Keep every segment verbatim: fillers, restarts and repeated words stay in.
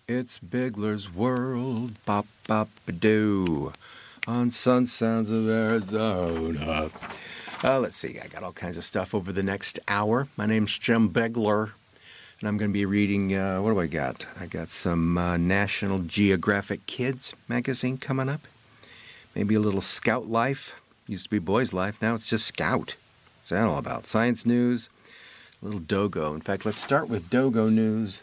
It's Bigler's World, bop bop doo, on Sun Sounds of Arizona. Uh, let's see, I got all kinds of stuff over the next hour. My name's Jim Bigler, and I'm going to be reading, uh, what do I got? I got some uh, National Geographic Kids magazine coming up. Maybe a little Scout Life. Used to be Boys Life, now it's just Scout. What's that all about? Science news, a little Dogo. In fact, let's start with Dogo news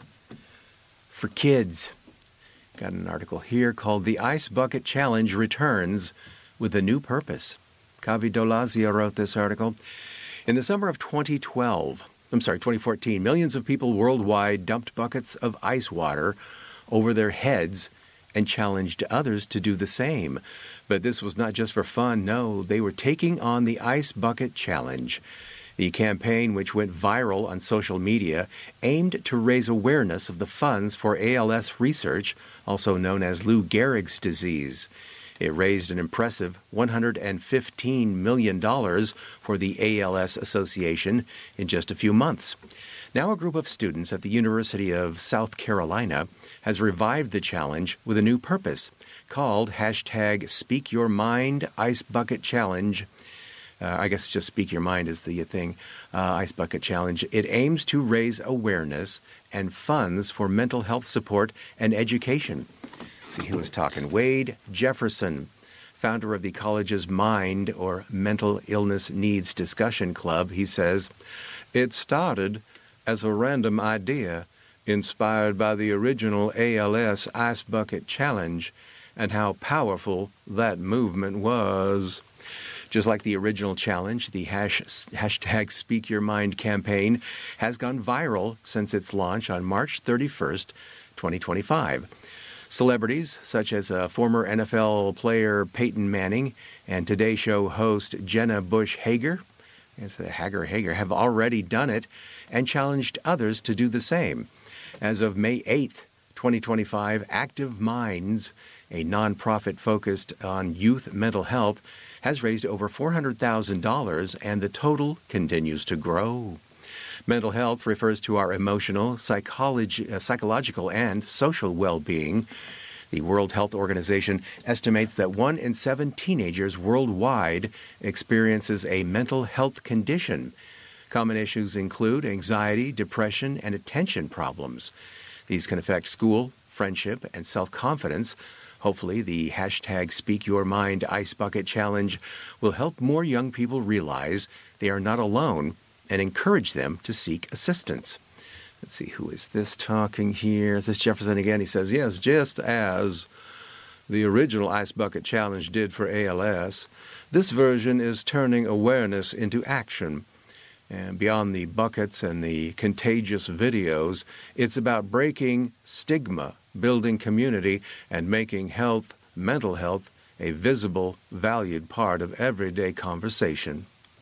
for kids. Got an article here called The Ice Bucket Challenge Returns with a New Purpose. Kavi Dolazio wrote this article. In the summer of twenty twelve, I'm sorry, twenty fourteen, millions of people worldwide dumped buckets of ice water over their heads and challenged others to do the same. But this was not just for fun. No, they were taking on the Ice Bucket Challenge. The campaign, which went viral on social media, aimed to raise awareness of the funds for A L S research, also known as Lou Gehrig's disease. It raised an impressive one hundred fifteen million dollars for the A L S Association in just a few months. Now a group of students at the University of South Carolina has revived the challenge with a new purpose, called hashtag Speak Your Mind Ice Bucket Challenge. Uh, I guess just Speak Your Mind is the thing, uh, Ice Bucket Challenge. It aims to raise awareness and funds for mental health support and education. See who was talking. Wade Jefferson, founder of the college's Mind or Mental Illness Needs Discussion Club. He says, "It started as a random idea inspired by the original A L S Ice Bucket Challenge and how powerful that movement was." Just like the original challenge, the hash, hashtag Speak Your Mind campaign has gone viral since its launch on March thirty-first, twenty twenty-five. Celebrities such as uh, former N F L player Peyton Manning and Today Show host Jenna Bush Hager, it's Hager Hager, have already done it and challenged others to do the same. As of May eighth, twenty twenty-five, Active Minds, a nonprofit focused on youth mental health, has raised over four hundred thousand dollars, and the total continues to grow. Mental health refers to our emotional, psychology, uh, psychological, and social well-being. The World Health Organization estimates that one in seven teenagers worldwide experiences a mental health condition. Common issues include anxiety, depression, and attention problems. These can affect school, friendship, and self-confidence. Hopefully, the hashtag Speak Your Mind Ice Bucket Challenge will help more young people realize they are not alone and encourage them to seek assistance. Let's see, who is this talking here? Is this Jefferson again? He says, yes, just as the original Ice Bucket Challenge did for A L S, this version is turning awareness into action. And beyond the buckets and the contagious videos, it's about breaking stigma, building community, and making health, mental health, a visible, valued part of everyday conversation.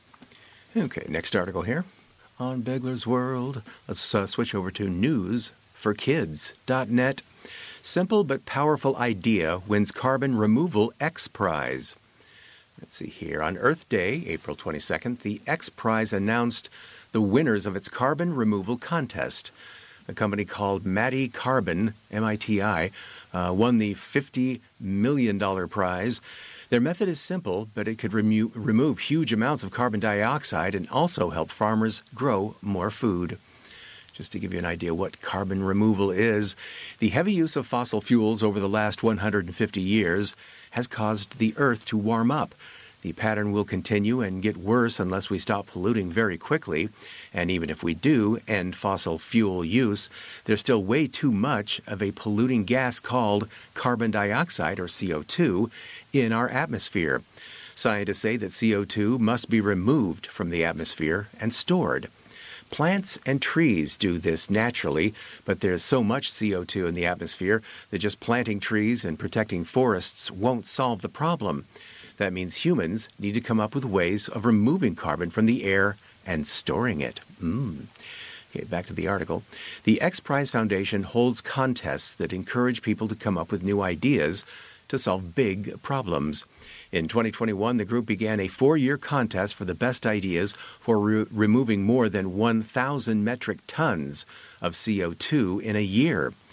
Okay, next article here on Bigler's World. Let's uh, switch over to news for kids dot net. Simple but powerful idea wins carbon removal X Prize. Let's see here. On Earth Day, April twenty-second, the X Prize announced the winners of its carbon removal contest. A company called Mati Carbon, M I T I, uh, won the fifty million dollars prize. Their method is simple, but it could remo- remove huge amounts of carbon dioxide and also help farmers grow more food. Just to give you an idea what carbon removal is, the heavy use of fossil fuels over the last one hundred fifty years has caused the Earth to warm up. The pattern will continue and get worse unless we stop polluting very quickly. And even if we do end fossil fuel use, there's still way too much of a polluting gas called carbon dioxide, or C O two, in our atmosphere. Scientists say that C O two must be removed from the atmosphere and stored. Plants and trees do this naturally, but there's so much C O two in the atmosphere that just planting trees and protecting forests won't solve the problem. That means humans need to come up with ways of removing carbon from the air and storing it. Mm. Okay, back to the article. The X Prize Foundation holds contests that encourage people to come up with new ideas to solve big problems. In twenty twenty-one, the group began a four-year contest for the best ideas for re- removing more than one thousand metric tons of C O two in a year.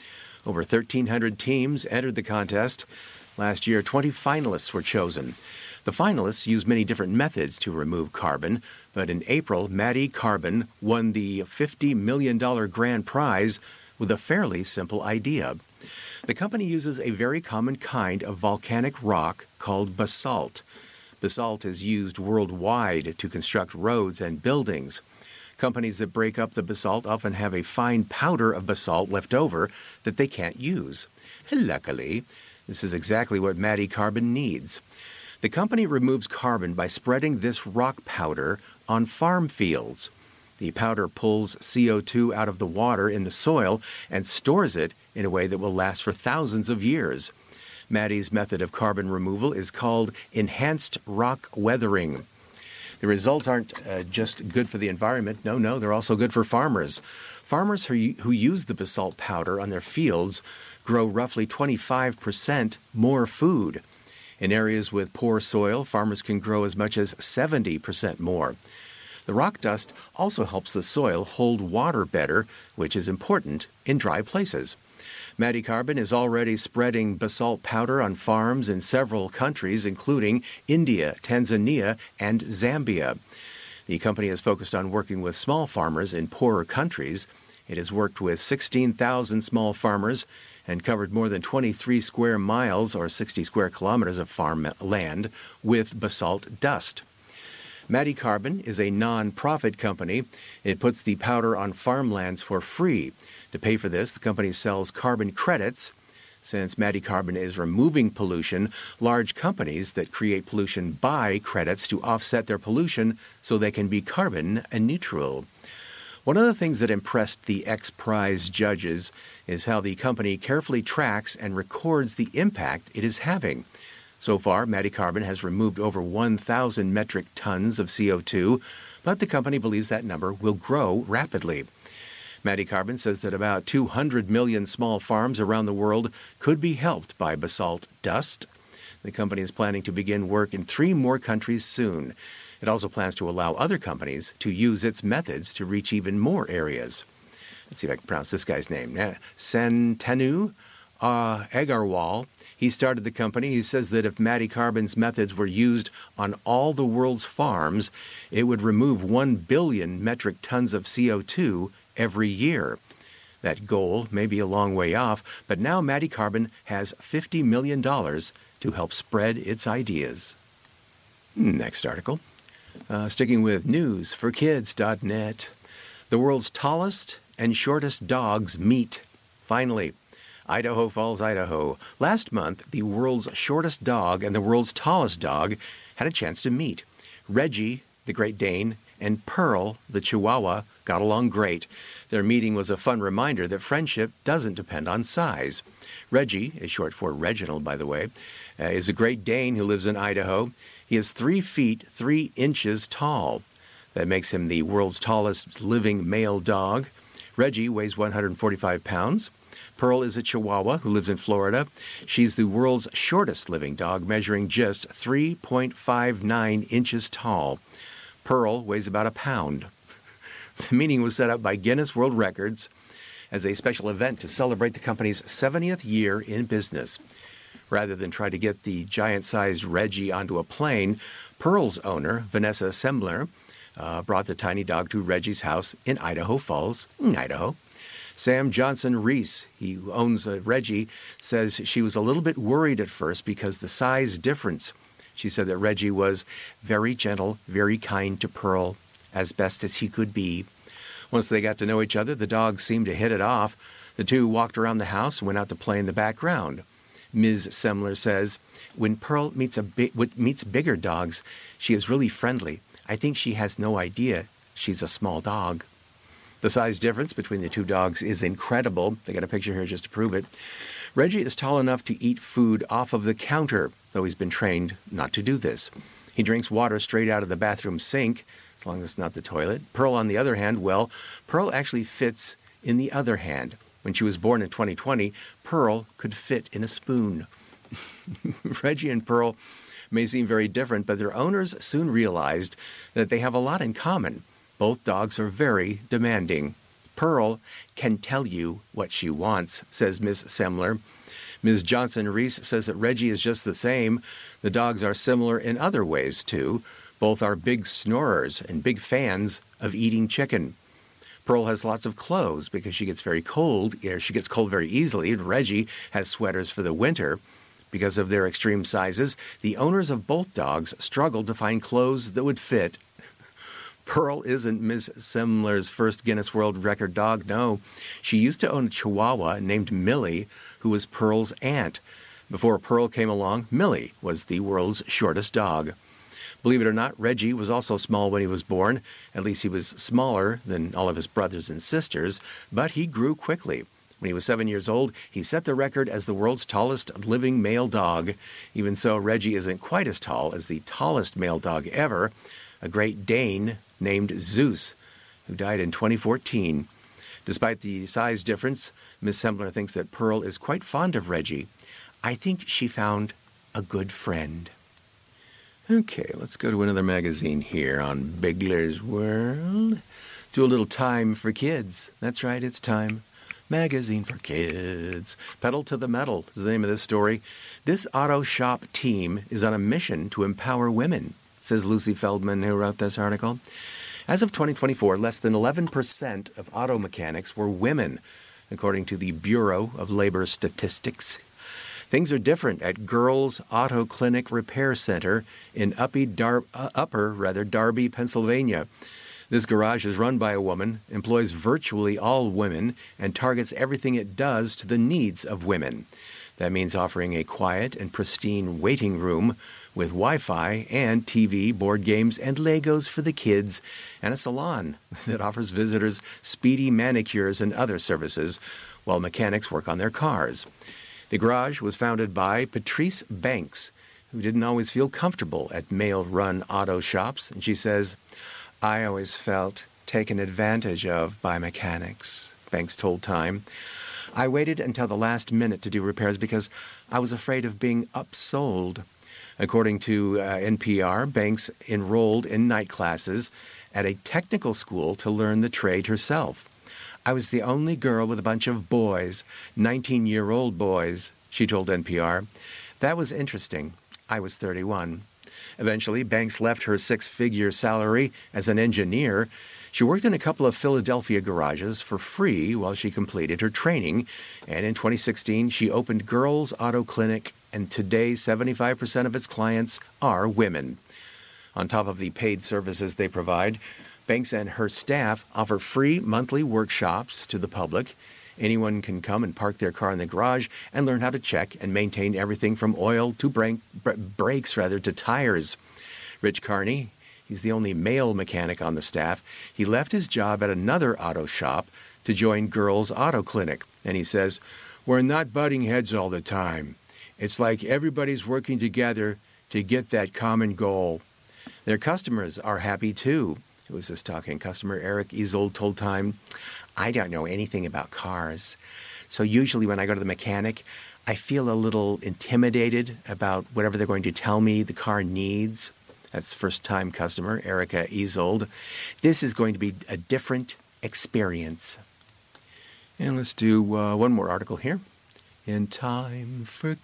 Over thirteen hundred teams entered the contest. Last year, twenty finalists were chosen. The finalists use many different methods to remove carbon, but in April, Maddie Carbon won the fifty million dollars grand prize with a fairly simple idea. The company uses a very common kind of volcanic rock called basalt. Basalt is used worldwide to construct roads and buildings. Companies that break up the basalt often have a fine powder of basalt left over that they can't use. Luckily, this is exactly what Maddie Carbon needs. The company removes carbon by spreading this rock powder on farm fields. The powder pulls C O two out of the water in the soil and stores it in a way that will last for thousands of years. Maddie's method of carbon removal is called enhanced rock weathering. The results aren't uh, just good for the environment. No, no, they're also good for farmers. Farmers who, who use the basalt powder on their fields grow roughly twenty-five percent more food. In areas with poor soil, farmers can grow as much as seventy percent more. The rock dust also helps the soil hold water better, which is important in dry places. Maddie Carbon is already spreading basalt powder on farms in several countries, including India, Tanzania, and Zambia. The company is focused on working with small farmers in poorer countries. It has worked with sixteen thousand small farmers and covered more than twenty-three square miles or sixty square kilometers of farm land with basalt dust. Maddie Carbon is a non-profit company. It puts the powder on farmlands for free. To pay for this, the company sells carbon credits. Since Maddie Carbon is removing pollution, large companies that create pollution buy credits to offset their pollution so they can be carbon neutral. One of the things that impressed the X Prize judges is how the company carefully tracks and records the impact it is having. So far, Maddie Carbon has removed over one thousand metric tons of C O two, but the company believes that number will grow rapidly. Maddie Carbon says that about two hundred million small farms around the world could be helped by basalt dust. The company is planning to begin work in three more countries soon. It also plans to allow other companies to use its methods to reach even more areas. Let's see if I can pronounce this guy's name. Santanu uh, Agarwal. He started the company. He says that if Maddie Carbon's methods were used on all the world's farms, it would remove one billion metric tons of C O two every year. That goal may be a long way off, but now Maddie Carbon has fifty million dollars to help spread its ideas. Next article. Uh, sticking with news for kids dot net. The world's tallest and shortest dogs meet. Finally. Idaho Falls, Idaho. Last month, the world's shortest dog and the world's tallest dog had a chance to meet. Reggie, the Great Dane, and Pearl, the Chihuahua, got along great. Their meeting was a fun reminder that friendship doesn't depend on size. Reggie, is short for Reginald, by the way, uh, is a Great Dane who lives in Idaho. He is three feet, three inches tall. That makes him the world's tallest living male dog. Reggie weighs one hundred forty-five pounds. Pearl is a Chihuahua who lives in Florida. She's the world's shortest living dog, measuring just three point five nine inches tall. Pearl weighs about a pound. The meeting was set up by Guinness World Records as a special event to celebrate the company's seventieth year in business. Rather than try to get the giant-sized Reggie onto a plane, Pearl's owner, Vanessa Sembler, uh, brought the tiny dog to Reggie's house in Idaho Falls, Idaho. Sam Johnson Reese, he owns uh, Reggie, says she was a little bit worried at first because the size difference. She said that Reggie was very gentle, very kind to Pearl, as best as he could be. Once they got to know each other, the dogs seemed to hit it off. The two walked around the house and went out to play in the background. Miz Semler says, when Pearl meets, a bi- meets bigger dogs, she is really friendly. I think she has no idea she's a small dog. The size difference between the two dogs is incredible. They got a picture here just to prove it. Reggie is tall enough to eat food off of the counter, though he's been trained not to do this. He drinks water straight out of the bathroom sink, as long as it's not the toilet. Pearl, on the other hand, well, Pearl actually fits in the other hand. When she was born in twenty twenty, Pearl could fit in a spoon. Reggie and Pearl may seem very different, but their owners soon realized that they have a lot in common. Both dogs are very demanding. Pearl can tell you what she wants, says Miss Semler. Miz Johnson-Reese says that Reggie is just the same. The dogs are similar in other ways, too. Both are big snorers and big fans of eating chicken. Pearl has lots of clothes because she gets very cold. Yeah, she gets cold very easily. And Reggie has sweaters for the winter. Because of their extreme sizes, the owners of both dogs struggled to find clothes that would fit. Pearl isn't Miss Semler's first Guinness World Record dog, no. She used to own a Chihuahua named Millie, who was Pearl's aunt. Before Pearl came along, Millie was the world's shortest dog. Believe it or not, Reggie was also small when he was born. At least he was smaller than all of his brothers and sisters, but he grew quickly. When he was seven years old, he set the record as the world's tallest living male dog. Even so, Reggie isn't quite as tall as the tallest male dog ever, a Great Dane named Zeus, who died in twenty fourteen. Despite the size difference, Miss Semler thinks that Pearl is quite fond of Reggie. I think she found a good friend. Okay, let's go to another magazine here on Bigler's World. Let's do a little Time for Kids. That's right, it's Time. Magazine for Kids. Pedal to the Metal is the name of this story. This auto shop team is on a mission to empower women, says Lucy Feldman, who wrote this article. As of twenty twenty-four, less than eleven percent of auto mechanics were women, according to the Bureau of Labor Statistics. Things are different at Girls Auto Clinic Repair Center in Uppy Dar- uh, Upper rather, Darby, Pennsylvania. This garage is run by a woman, employs virtually all women, and targets everything it does to the needs of women. That means offering a quiet and pristine waiting room with Wi-Fi and T V, board games, and Legos for the kids, and a salon that offers visitors speedy manicures and other services while mechanics work on their cars. The garage was founded by Patrice Banks, who didn't always feel comfortable at male-run auto shops, and she says, "I always felt taken advantage of by mechanics," Banks told Time. "I waited until the last minute to do repairs because I was afraid of being upsold." According to uh, N P R, Banks enrolled in night classes at a technical school to learn the trade herself. "I was the only girl with a bunch of boys, nineteen-year-old boys," she told N P R. "That was interesting. I was thirty-one. Eventually, Banks left her six-figure salary as an engineer. She worked in a couple of Philadelphia garages for free while she completed her training, and in twenty sixteen, she opened Girls Auto Clinic, and today seventy-five percent of its clients are women. On top of the paid services they provide, Banks and her staff offer free monthly workshops to the public. Anyone can come and park their car in the garage and learn how to check and maintain everything from oil to brake, brakes rather, to tires. Rich Carney, he's the only male mechanic on the staff. He left his job at another auto shop to join Girls Auto Clinic. And he says, "We're not butting heads all the time. It's like everybody's working together to get that common goal." Their customers are happy too. Who was this talking? Customer Eric Ezold told Time, "I don't know anything about cars. So usually when I go to the mechanic, I feel a little intimidated about whatever they're going to tell me the car needs." That's first-time customer Erica Ezold. "This is going to be a different experience." And let's do uh, one more article here. In Time for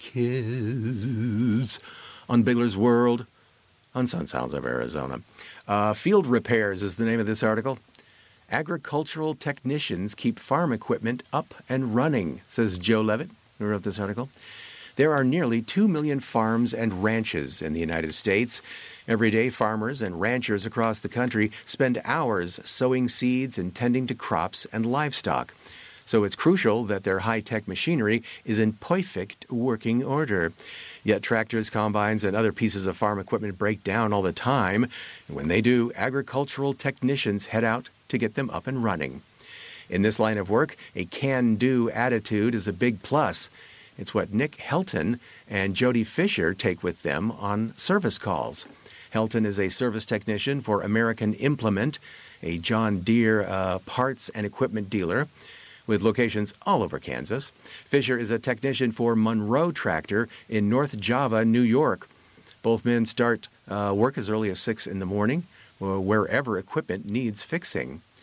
Kids on Bigler's World on Sun Sounds of Arizona. Uh, Field Repairs is the name of this article. Agricultural technicians keep farm equipment up and running, says Joe Levitt, who wrote this article. There are nearly two million farms and ranches in the United States. Every day, farmers and ranchers across the country spend hours sowing seeds and tending to crops and livestock. So it's crucial that their high-tech machinery is in perfect working order. Yet tractors, combines, and other pieces of farm equipment break down all the time. And when they do, agricultural technicians head out to get them up and running. In this line of work, a can-do attitude is a big plus. It's what Nick Helton and Jody Fisher take with them on service calls. Helton is a service technician for American Implement, a John Deere uh, parts and equipment dealer with locations all over Kansas. Fisher is a technician for Monroe Tractor in North Java, New York. Both men start uh, work as early as six in the morning, or wherever equipment needs fixing.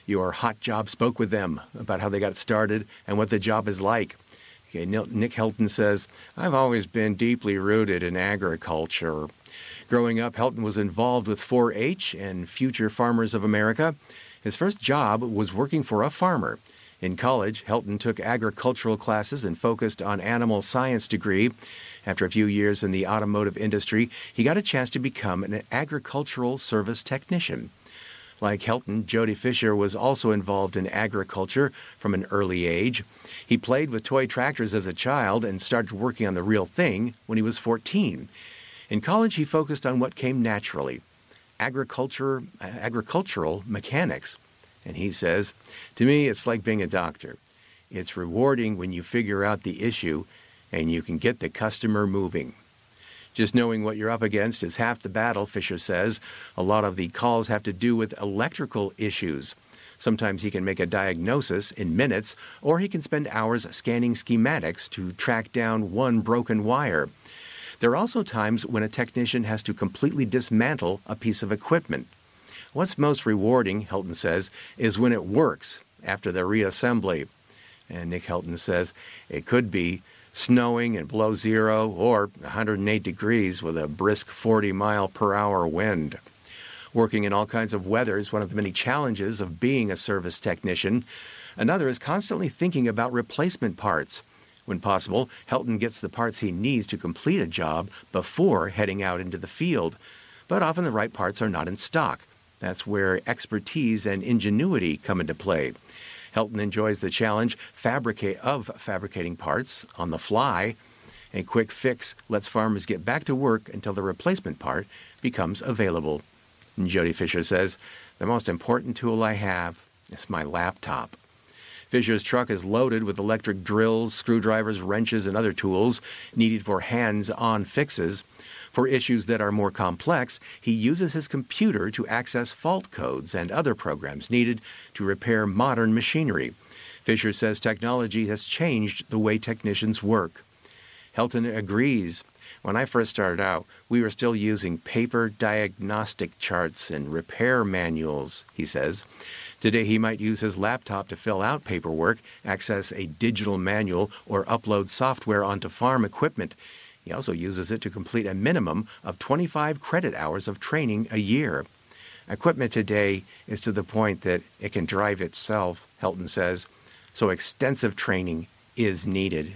Your Hot Job spoke with them about how they got started and what the job is like. Okay, Nick Helton says, I've always been deeply rooted in agriculture. Growing up, Helton was involved with four H and Future Farmers of America. His first job was working for a farmer. In college, Helton took agricultural classes and focused on animal science degree. After a few years in the automotive industry, he got a chance to become an agricultural service technician. Like Helton, Jody Fisher was also involved in agriculture from an early age. He played with toy tractors as a child and started working on the real thing when he was fourteen. In college, he focused on what came naturally, agriculture, agricultural mechanics. And he says, to me, it's like being a doctor. It's rewarding when you figure out the issue and you can get the customer moving. Just knowing what you're up against is half the battle, Fisher says. A lot of the calls have to do with electrical issues. Sometimes he can make a diagnosis in minutes, or he can spend hours scanning schematics to track down one broken wire. There are also times when a technician has to completely dismantle a piece of equipment. What's most rewarding, Helton says, is when it works after the reassembly. And Nick Helton says it could be snowing and below zero or one hundred eight degrees with a brisk forty mile per hour wind. Working in all kinds of weather is one of the many challenges of being a service technician. Another is constantly thinking about replacement parts. When possible, Helton gets the parts he needs to complete a job before heading out into the field. But often the right parts are not in stock. That's where expertise and ingenuity come into play. Helton enjoys the challenge fabricate of fabricating parts on the fly. A quick fix lets farmers get back to work until the replacement part becomes available. And Jody Fisher says, the most important tool I have is my laptop. Fisher's truck is loaded with electric drills, screwdrivers, wrenches, and other tools needed for hands-on fixes. For issues that are more complex, he uses his computer to access fault codes and other programs needed to repair modern machinery. Fisher says technology has changed the way technicians work. Helton agrees. When I first started out, we were still using paper diagnostic charts and repair manuals, he says. Today, he might use his laptop to fill out paperwork, access a digital manual, or upload software onto farm equipment. He also uses it to complete a minimum of twenty-five credit hours of training a year. Equipment today is to the point that it can drive itself, Helton says, so extensive training is needed.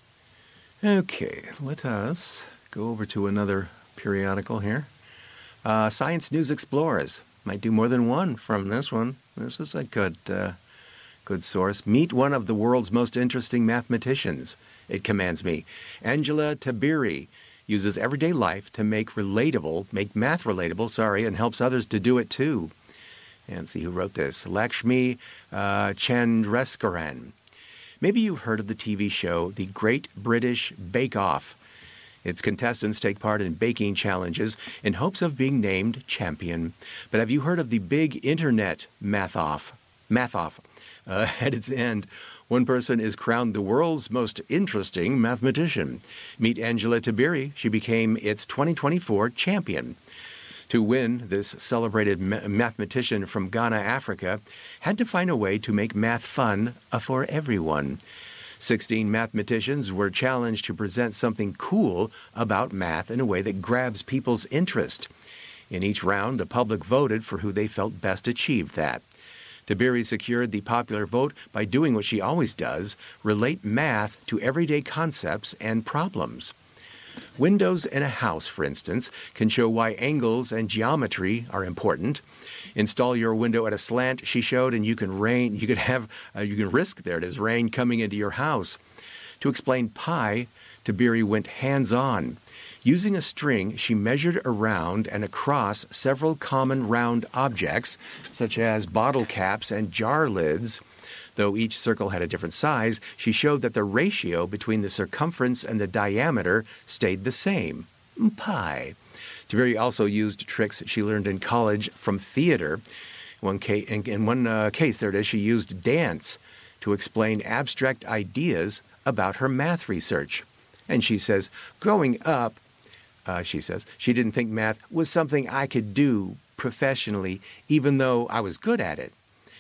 Okay, let us go over to another periodical here. Uh, Science News Explorers. Might do more than one from this one. This is a good, uh, good source. Meet one of the world's most interesting mathematicians, it commands me. Angela Tabiri uses everyday life to make relatable, make math relatable, sorry, and helps others to do it too. And see who wrote this. Lakshmi uh, Chandrasekaran. Maybe you heard of the T V show The Great British Bake Off. Its contestants take part in baking challenges in hopes of being named champion. But have you heard of the big internet math-off? Math-off. Uh, at its end, one person is crowned the world's most interesting mathematician. Meet Angela Tabiri. She became its twenty twenty-four champion. To win, this celebrated ma- mathematician from Ghana, Africa, had to find a way to make math fun uh, for everyone. Sixteen mathematicians were challenged to present something cool about math in a way that grabs people's interest. In each round, the public voted for who they felt best achieved that. Tabiri secured the popular vote by doing what she always does, relate math to everyday concepts and problems. Windows in a house, for instance, can show why angles and geometry are important. Install your window at a slant, she showed, and you can rain. You could have, uh, you can risk there it is rain coming into your house. To explain pi, Tabiri went hands-on. Using a string, she measured around and across several common round objects, such as bottle caps and jar lids. Though each circle had a different size, she showed that the ratio between the circumference and the diameter stayed the same. Pi. Tabiri also used tricks she learned in college from theater. One case, in, in one uh, case, there it is, she used dance to explain abstract ideas about her math research. And she says, growing up, uh, she says, she didn't think math was something I could do professionally, even though I was good at it.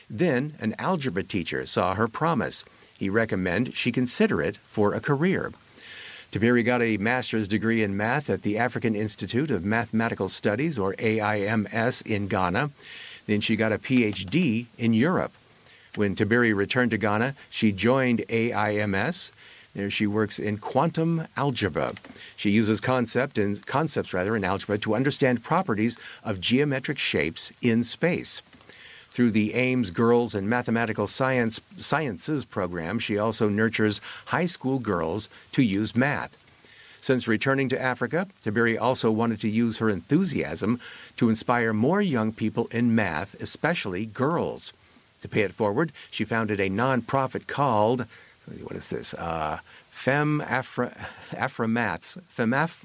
Then an algebra teacher saw her promise. He recommended she consider it for a career. Tiberi got a master's degree in math at the African Institute of Mathematical Studies, or A I M S, in Ghana. Then she got a P H D in Europe. When Tiberi returned to Ghana, she joined A I M S. There she works in quantum algebra. She uses concept and concepts rather in algebra to understand properties of geometric shapes in space. Through the Ames Girls and Mathematical Science Sciences program, she also nurtures high school girls to use math. Since returning to Africa, Tiberi also wanted to use her enthusiasm to inspire more young people in math, especially girls. To pay it forward, she founded a nonprofit called, what is this, uh, Fem Afra, Aframats, Femaf,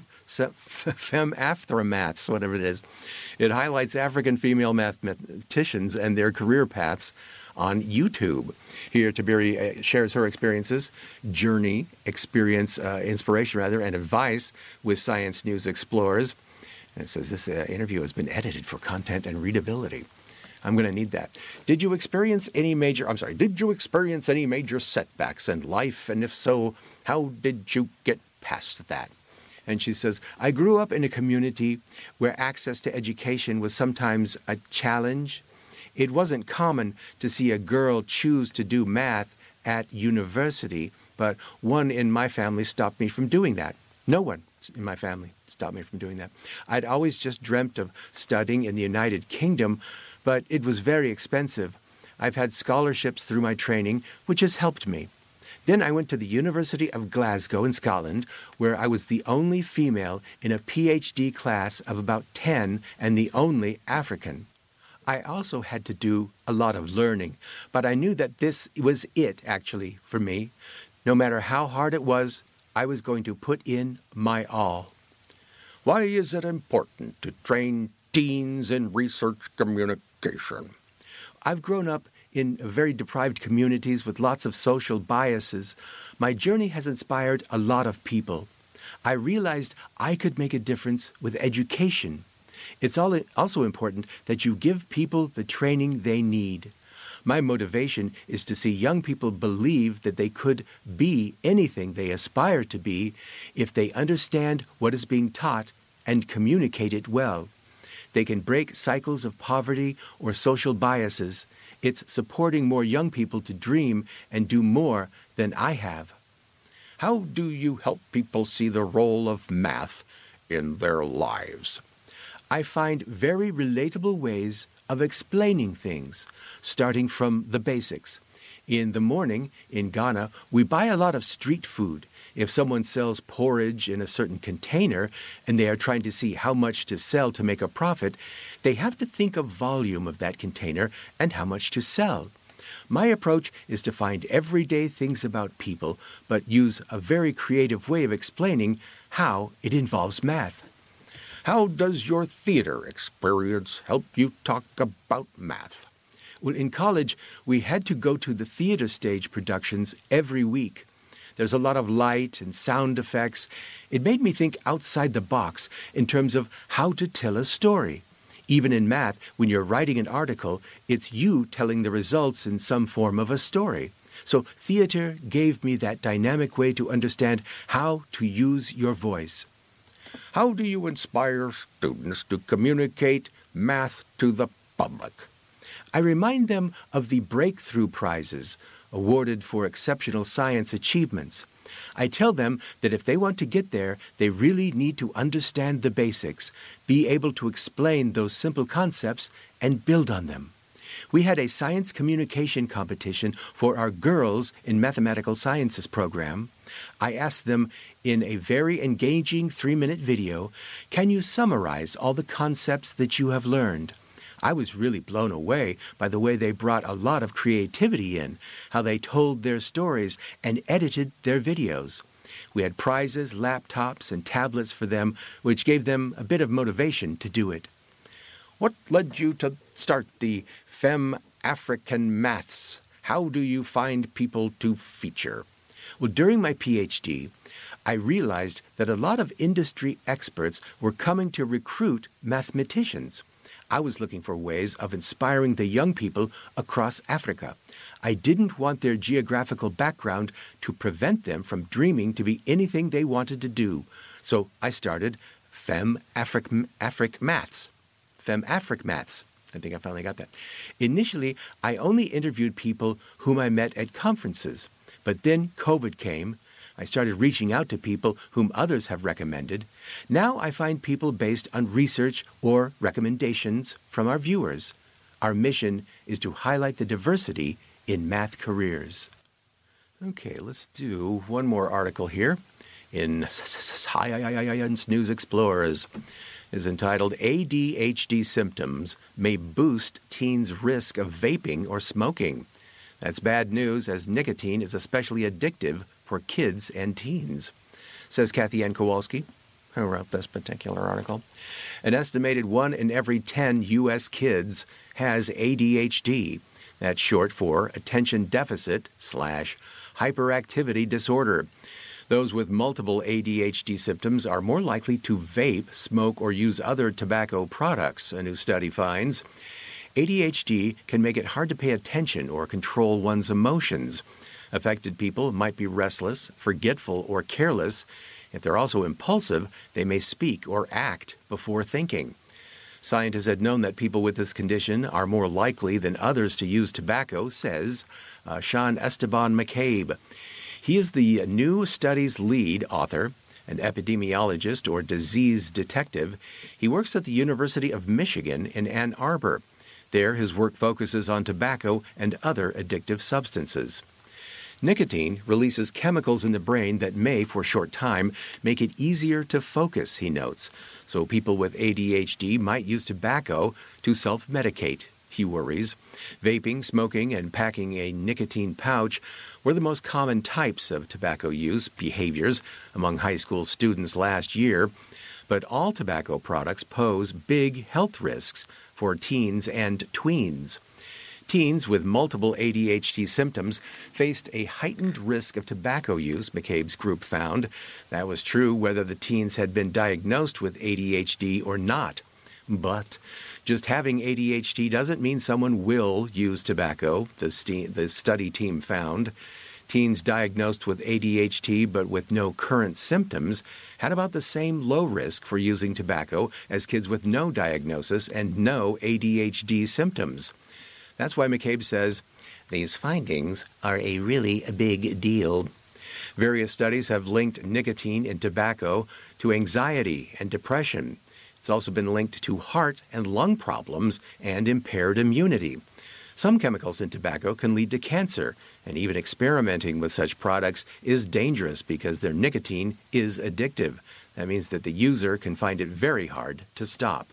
Fem Aframats, whatever it is. It highlights African female mathematicians and their career paths on YouTube. Here, Tiberi shares her experiences, journey, experience, uh, inspiration rather, and advice with Science News Explorers. And it says this uh, interview has been edited for content and readability. I'm going to need that. Did you experience any major, I'm sorry, did you experience any major setbacks in life? And if so, how did you get past that? And she says, I grew up in a community where access to education was sometimes a challenge. It wasn't common to see a girl choose to do math at university, but one in my family stopped me from doing that. No one in my family stopped me from doing that. I'd always just dreamt of studying in the United Kingdom, but it was very expensive. I've had scholarships through my training, which has helped me. Then I went to the University of Glasgow in Scotland, where I was the only female in a P H D class of about ten and the only African. I also had to do a lot of learning, but I knew that this was it, actually, for me. No matter how hard it was, I was going to put in my all. Why is it important to train teens in research communication? I've grown up in very deprived communities with lots of social biases. My journey has inspired a lot of people. I realized I could make a difference with education. It's also important that you give people the training they need. My motivation is to see young people believe that they could be anything they aspire to be if they understand what is being taught and communicate it well. They can break cycles of poverty or social biases. It's supporting more young people to dream and do more than I have. How do you help people see the role of math in their lives? I find very relatable ways of explaining things, starting from the basics. In the morning, in Ghana, we buy a lot of street food. If someone sells porridge in a certain container and they are trying to see how much to sell to make a profit, they have to think of volume of that container and how much to sell. My approach is to find everyday things about people, but use a very creative way of explaining how it involves math. How does your theater experience help you talk about math? Well, in college, we had to go to the theater stage productions every week. There's a lot of light and sound effects. It made me think outside the box in terms of how to tell a story. Even in math, when you're writing an article, it's you telling the results in some form of a story. So theater gave me that dynamic way to understand how to use your voice. How do you inspire students to communicate math to the public? I remind them of the breakthrough prizes awarded for exceptional science achievements. I tell them that if they want to get there, they really need to understand the basics, be able to explain those simple concepts, and build on them. We had a science communication competition for our girls in mathematical sciences program. I asked them in a very engaging three-minute video, can you summarize all the concepts that you have learned? I was really blown away by the way they brought a lot of creativity in, how they told their stories and edited their videos. We had prizes, laptops, and tablets for them, which gave them a bit of motivation to do it. What led you to start the Fem African Maths? How do you find people to feature? Well, during my P H D, I realized that a lot of industry experts were coming to recruit mathematicians. I was looking for ways of inspiring the young people across Africa. I didn't want their geographical background to prevent them from dreaming to be anything they wanted to do. So I started Fem Afric, Afric Maths. Fem Afric Maths. I think I finally got that. Initially, I only interviewed people whom I met at conferences. But then COVID came. I started reaching out to people whom others have recommended. Now I find people based on research or recommendations from our viewers. Our mission is to highlight the diversity in math careers. Okay, let's do one more article here in Science News Explorers. Is entitled A D H D Symptoms May Boost Teens' Risk of Vaping or Smoking. That's bad news, as nicotine is especially addictive for kids and teens, says Kathy Ann Kowalski, who wrote this particular article. An estimated one in every ten U S kids has A D H D. That's short for attention deficit slash hyperactivity disorder. Those with multiple A D H D symptoms are more likely to vape, smoke, or use other tobacco products, a new study finds. A D H D can make it hard to pay attention or control one's emotions. Affected people might be restless, forgetful, or careless. If they're also impulsive, they may speak or act before thinking. Scientists had known that people with this condition are more likely than others to use tobacco, says uh, Sean Esteban McCabe. He is the new study's lead author, an epidemiologist or disease detective. He works at the University of Michigan in Ann Arbor. There, his work focuses on tobacco and other addictive substances. Nicotine releases chemicals in the brain that may, for a short time, make it easier to focus, he notes. So people with A D H D might use tobacco to self-medicate, he worries. Vaping, smoking, and packing a nicotine pouch were the most common types of tobacco use behaviors among high school students last year. But all tobacco products pose big health risks for teens and tweens. Teens with multiple A D H D symptoms faced a heightened risk of tobacco use, McCabe's group found. That was true whether the teens had been diagnosed with A D H D or not. But just having A D H D doesn't mean someone will use tobacco, the, st- the study team found. Teens diagnosed with A D H D but with no current symptoms had about the same low risk for using tobacco as kids with no diagnosis and no A D H D symptoms. That's why McCabe says, these findings are a really big deal. Various studies have linked nicotine in tobacco to anxiety and depression. It's also been linked to heart and lung problems and impaired immunity. Some chemicals in tobacco can lead to cancer, and even experimenting with such products is dangerous because their nicotine is addictive. That means that the user can find it very hard to stop.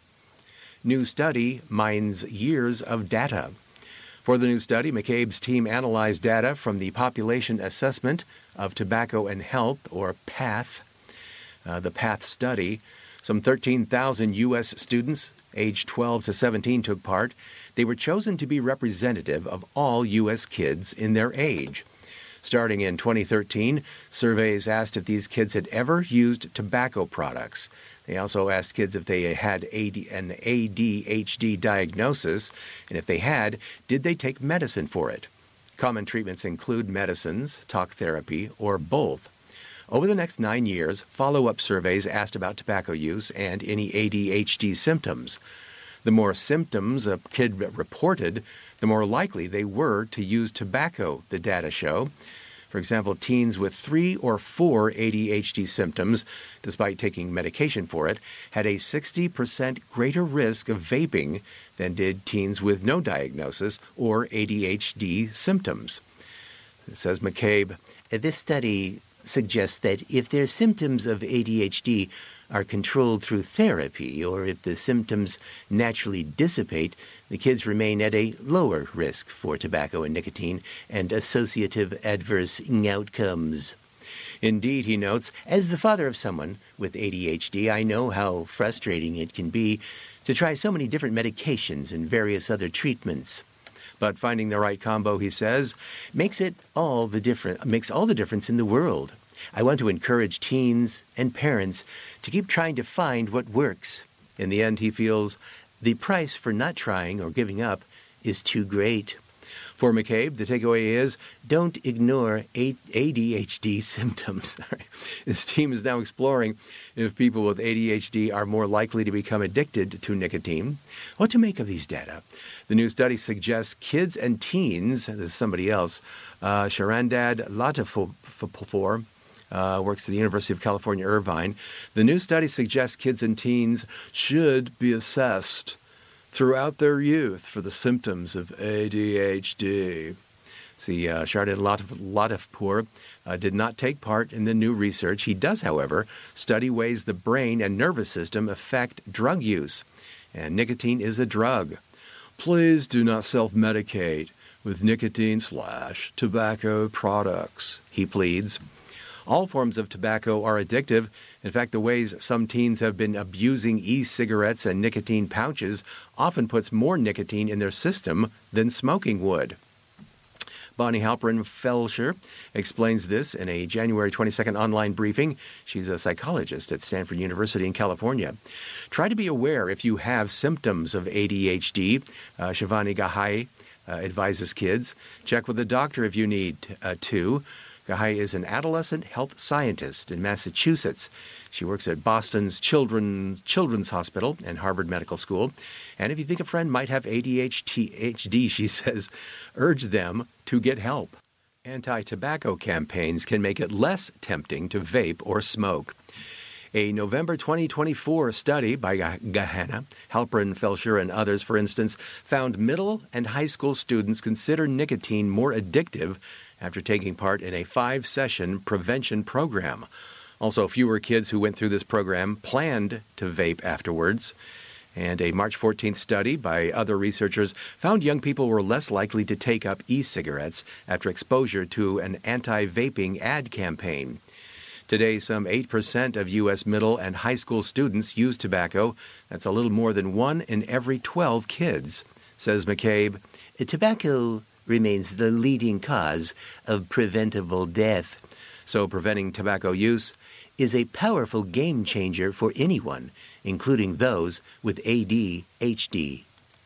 New study mines years of data. For the new study, McCabe's team analyzed data from the Population Assessment of Tobacco and Health, or PATH, uh, the PATH study. Some thirteen thousand U S students, aged twelve to seventeen, took part. They were chosen to be representative of all U S kids in their age. Starting in twenty thirteen, surveys asked if these kids had ever used tobacco products. They also asked kids if they had an A D H D diagnosis, and if they had, did they take medicine for it? Common treatments include medicines, talk therapy, or both. Over the next nine years, follow-up surveys asked about tobacco use and any A D H D symptoms. The more symptoms a kid reported, the more likely they were to use tobacco, the data show. For example, teens with three or four A D H D symptoms, despite taking medication for it, had a sixty percent greater risk of vaping than did teens with no diagnosis or A D H D symptoms. It says McCabe, this study suggests that if their symptoms of A D H D are controlled through therapy, or if the symptoms naturally dissipate, the kids remain at a lower risk for tobacco and nicotine and associative adverse outcomes. Indeed, he notes, as the father of someone with A D H D, I know how frustrating it can be to try so many different medications and various other treatments. But finding the right combo, he says, makes it all the different makes all the difference in the world. I want to encourage teens and parents to keep trying to find what works. In the end, he feels the price for not trying or giving up is too great. For McCabe, the takeaway is, don't ignore A D H D symptoms. His team is now exploring if people with A D H D are more likely to become addicted to nicotine. What to make of these data? The new study suggests kids and teens, this is somebody else, uh, Sharandad Latifour, Uh, works at the University of California, Irvine. The new study suggests kids and teens should be assessed throughout their youth for the symptoms of A D H D. See, uh, Sharandad Latifour uh, did not take part in the new research. He does, however, study ways the brain and nervous system affect drug use. And nicotine is a drug. Please do not self-medicate with nicotine slash tobacco products, he pleads. All forms of tobacco are addictive. In fact, the ways some teens have been abusing e-cigarettes and nicotine pouches often puts more nicotine in their system than smoking would. Bonnie Halperin-Felsher explains this in a January twenty-second online briefing. She's a psychologist at Stanford University in California. Try to be aware if you have symptoms of A D H D, uh, Shivani Gahai uh, advises kids. Check with a doctor if you need uh, to. Gahai is an adolescent health scientist in Massachusetts. She works at Boston's Children, Children's Hospital and Harvard Medical School. And if you think a friend might have A D H D, she says, urge them to get help. Anti-tobacco campaigns can make it less tempting to vape or smoke. A November twenty twenty-four study by Gahanna, Halperin-Felsher, and others, for instance, found middle and high school students consider nicotine more addictive after taking part in a five-session prevention program. Also, fewer kids who went through this program planned to vape afterwards. And a March fourteenth study by other researchers found young people were less likely to take up e-cigarettes after exposure to an anti-vaping ad campaign. Today, some eight percent of U S middle and high school students use tobacco. That's a little more than one in every twelve kids, says McCabe. Tobacco remains the leading cause of preventable death. So preventing tobacco use is a powerful game changer for anyone, including those with A D H D.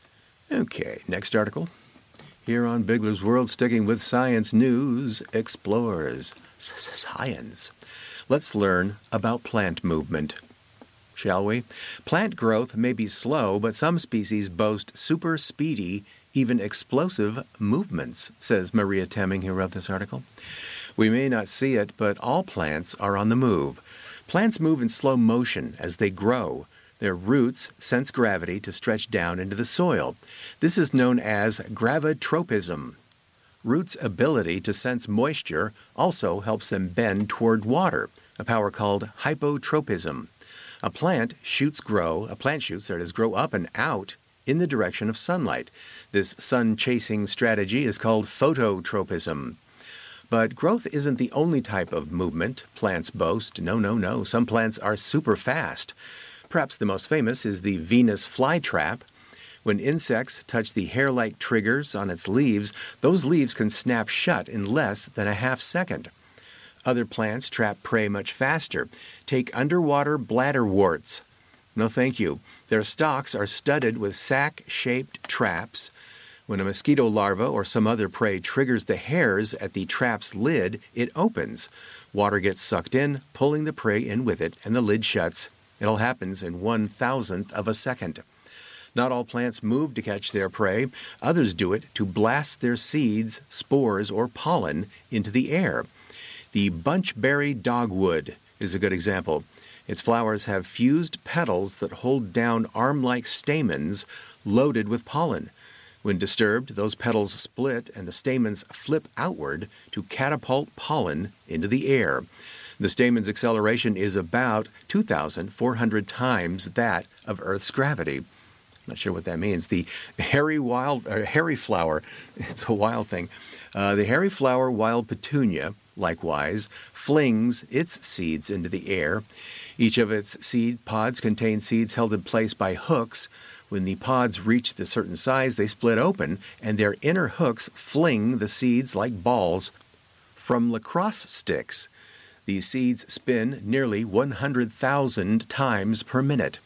Okay, next article. Here on Bigler's World, sticking with science news, explores science. Let's learn about plant movement, shall we? Plant growth may be slow, but some species boast super speedy, even explosive movements, says Maria Temming, who wrote this article. We may not see it, but all plants are on the move. Plants move in slow motion as they grow. Their roots sense gravity to stretch down into the soil. This is known as gravitropism. Roots' ability to sense moisture also helps them bend toward water, a power called hypotropism. A plant shoots grow, a plant shoots, that is, grow up and out in the direction of sunlight. This sun-chasing strategy is called phototropism. But growth isn't the only type of movement plants boast. No, no, no. Some plants are super fast. Perhaps the most famous is the Venus flytrap. When insects touch the hair-like triggers on its leaves, those leaves can snap shut in less than a half second. Other plants trap prey much faster. Take underwater bladderworts. No thank you. Their stalks are studded with sac-shaped traps. When a mosquito larva or some other prey triggers the hairs at the trap's lid, it opens. Water gets sucked in, pulling the prey in with it, and the lid shuts. It all happens in one thousandth of a second. Not all plants move to catch their prey. Others do it to blast their seeds, spores, or pollen into the air. The bunchberry dogwood is a good example. Its flowers have fused petals that hold down arm-like stamens loaded with pollen. When disturbed, those petals split and the stamens flip outward to catapult pollen into the air. The stamen's acceleration is about two thousand four hundred times that of Earth's gravity. I'm not sure what that means. The hairy wild, uh, hairy flower, it's a wild thing. Uh, the hairy flower wild petunia, likewise, flings its seeds into the air. Each of its seed pods contains seeds held in place by hooks. When the pods reach the certain size, they split open, and their inner hooks fling the seeds like balls from lacrosse sticks. These seeds spin nearly one hundred thousand times per minute.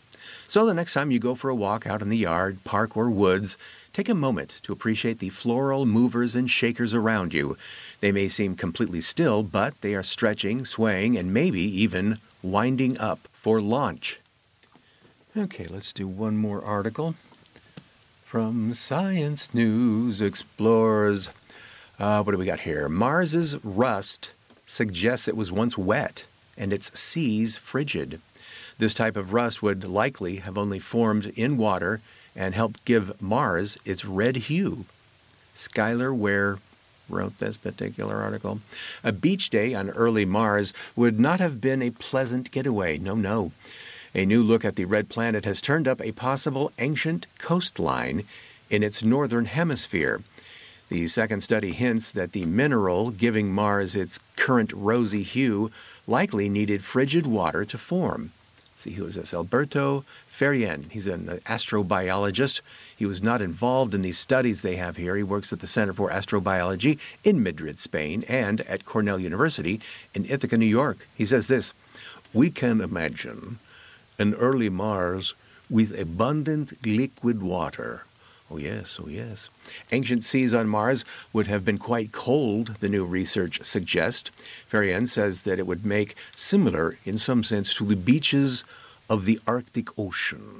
So the next time you go for a walk out in the yard, park, or woods, take a moment to appreciate the floral movers and shakers around you. They may seem completely still, but they are stretching, swaying, and maybe even winding up for launch. Okay, let's do one more article. From Science News Explores. Uh, what do we got here? Mars's rust suggests it was once wet and its seas frigid. This type of rust would likely have only formed in water and helped give Mars its red hue. Skylar Ware wrote this particular article. A beach day on early Mars would not have been a pleasant getaway. No, no. A new look at the red planet has turned up a possible ancient coastline in its northern hemisphere. The second study hints that the mineral giving Mars its current rosy hue likely needed frigid water to form. See, who is this? Alberto Ferrien. He's an astrobiologist. He was not involved in these studies they have here. He works at the Center for Astrobiology in Madrid, Spain, and at Cornell University in Ithaca, New York. He says this: "We can imagine an early Mars with abundant liquid water." Oh yes, oh yes. Ancient seas on Mars would have been quite cold, the new research suggests. Ferrien says that it would make similar, in some sense, to the beaches of the Arctic Ocean.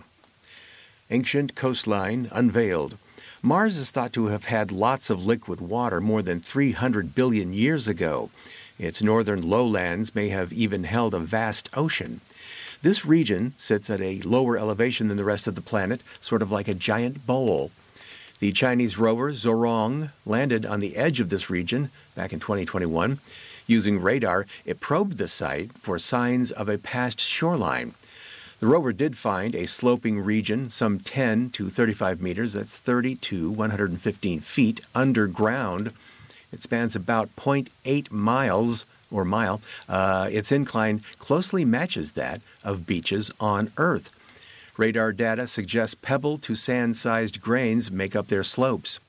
Ancient coastline unveiled. Mars is thought to have had lots of liquid water more than three hundred billion years ago. Its northern lowlands may have even held a vast ocean. This region sits at a lower elevation than the rest of the planet, sort of like a giant bowl. The Chinese rover Zhurong landed on the edge of this region back in twenty twenty-one. Using radar, it probed the site for signs of a past shoreline. The rover did find a sloping region some ten to thirty-five meters, that's thirty to one hundred fifteen feet, underground. It spans about zero point eight miles or mile. Uh, its incline closely matches that of beaches on Earth. Radar data suggests pebble to sand-sized grains make up their slopes.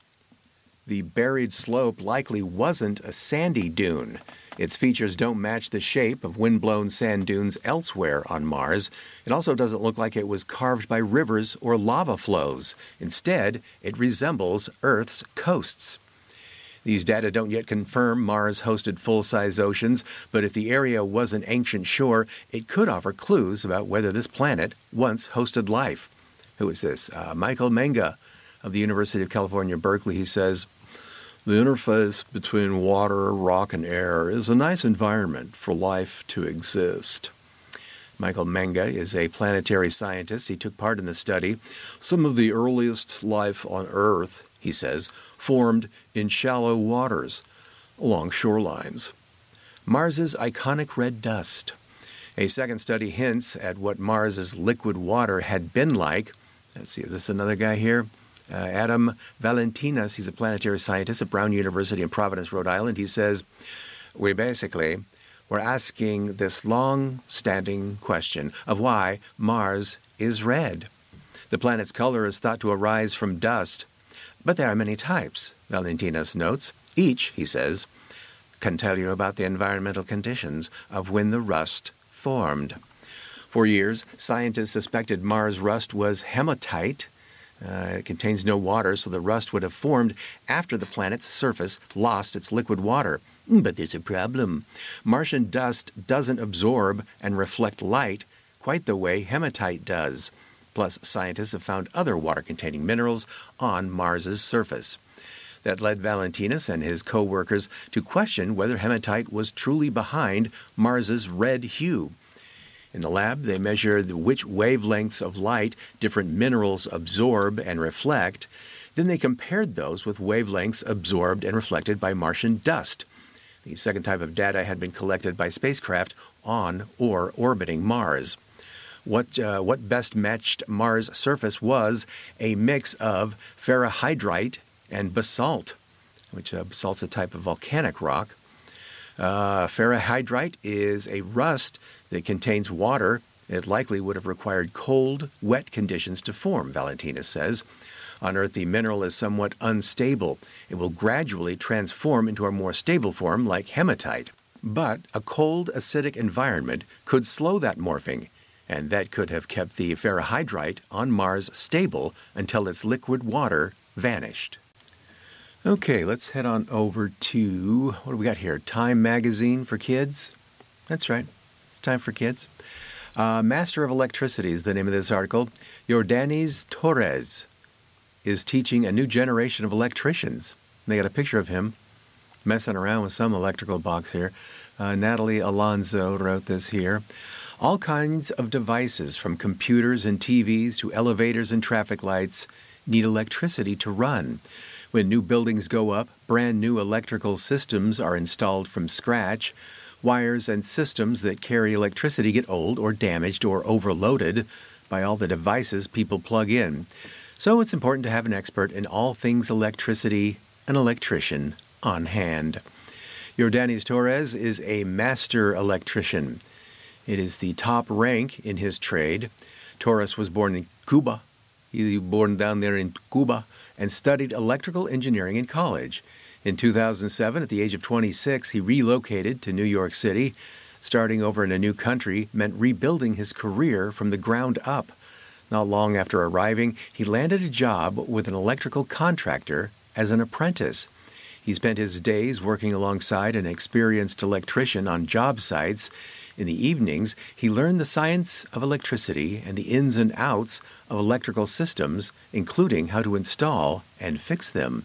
The buried slope likely wasn't a sandy dune. Its features don't match the shape of wind-blown sand dunes elsewhere on Mars. It also doesn't look like it was carved by rivers or lava flows. Instead, it resembles Earth's coasts. These data don't yet confirm Mars hosted full-size oceans, but if the area was an ancient shore, it could offer clues about whether this planet once hosted life. Who is this? Uh, Michael Menga of the University of California, Berkeley. He says, "The interface between water, rock, and air is a nice environment for life to exist." Michael Menga is a planetary scientist. He took part in the study. "Some of the earliest life on Earth," he says, "formed in shallow waters along shorelines." Mars's iconic red dust. A second study hints at what Mars's liquid water had been like. Let's see, is this another guy here? Uh, Adam Valentinas, he's a planetary scientist at Brown University in Providence, Rhode Island. He says, "We basically were asking this long-standing question of why Mars is red. The planet's color is thought to arise from dust, but there are many types," Valentinas notes. "Each," he says, "can tell you about the environmental conditions of when the rust formed." For years, scientists suspected Mars rust was hematite. Uh, it contains no water, so the rust would have formed after the planet's surface lost its liquid water. But there's a problem. Martian dust doesn't absorb and reflect light quite the way hematite does. Plus, scientists have found other water-containing minerals on Mars's surface. That led Valentinas and his co-workers to question whether hematite was truly behind Mars's red hue. In the lab, they measured which wavelengths of light different minerals absorb and reflect. Then they compared those with wavelengths absorbed and reflected by Martian dust. The second type of data had been collected by spacecraft on or orbiting Mars. What, uh, what best matched Mars' surface was a mix of ferrihydrite and basalt, which uh, basalt's a type of volcanic rock. Uh, ferrihydrite is a rust that contains water. It likely would have required cold, wet conditions to form, Valentinas says. On Earth, the mineral is somewhat unstable. It will gradually transform into a more stable form like hematite. But a cold, acidic environment could slow that morphing, and that could have kept the ferrihydrite on Mars stable until its liquid water vanished. Okay, let's head on over to, what do we got here? Time Magazine for Kids? That's right, it's time for kids. Uh, Master of Electricity is the name of this article. Yordanis Torres is teaching a new generation of electricians. They got a picture of him messing around with some electrical box here. Uh, Natalie Alonso wrote this here. All kinds of devices, from computers and T Vs to elevators and traffic lights, need electricity to run. When new buildings go up, brand new electrical systems are installed from scratch. Wires and systems that carry electricity get old or damaged or overloaded by all the devices people plug in. So it's important to have an expert in all things electricity, an electrician, on hand. Yordanis Torres is a master electrician. It is the top rank in his trade. Torres was born in Cuba. He was born down there in Cuba and studied electrical engineering in college. In two thousand seven, at the age of twenty-six, he relocated to New York City. Starting over in a new country meant rebuilding his career from the ground up. Not long after arriving, he landed a job with an electrical contractor as an apprentice. He spent his days working alongside an experienced electrician on job sites. In the evenings, he learned the science of electricity and the ins and outs of electrical systems, including how to install and fix them.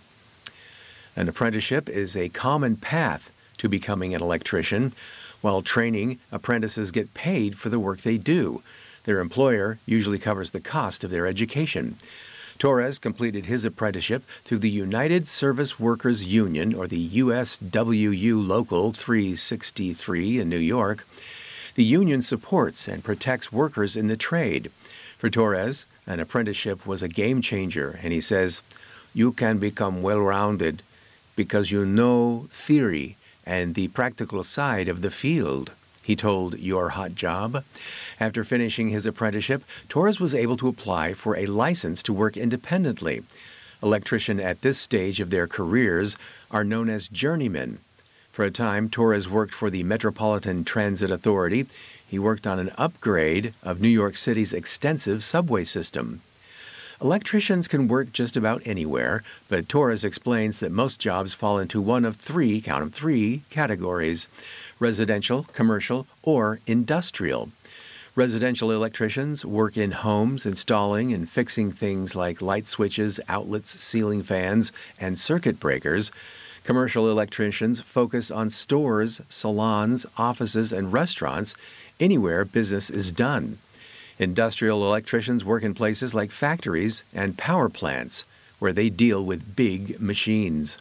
An apprenticeship is a common path to becoming an electrician. While training, apprentices get paid for the work they do. Their employer usually covers the cost of their education. Torres completed his apprenticeship through the United Service Workers Union, or the U S W U Local three sixty-three in New York. The union supports and protects workers in the trade. For Torres, an apprenticeship was a game changer, and he says, "You can become well-rounded because you know theory and the practical side of the field," he told Your Hot Job. After finishing his apprenticeship, Torres was able to apply for a license to work independently. Electricians at this stage of their careers are known as journeymen. For a time, Torres worked for the Metropolitan Transit Authority. He worked on an upgrade of New York City's extensive subway system. Electricians can work just about anywhere, but Torres explains that most jobs fall into one of three, count them three, categories: residential, commercial, or industrial. Residential electricians work in homes, installing and fixing things like light switches, outlets, ceiling fans, and circuit breakers. Commercial electricians focus on stores, salons, offices, and restaurants, anywhere business is done. Industrial electricians work in places like factories and power plants, where they deal with big machines.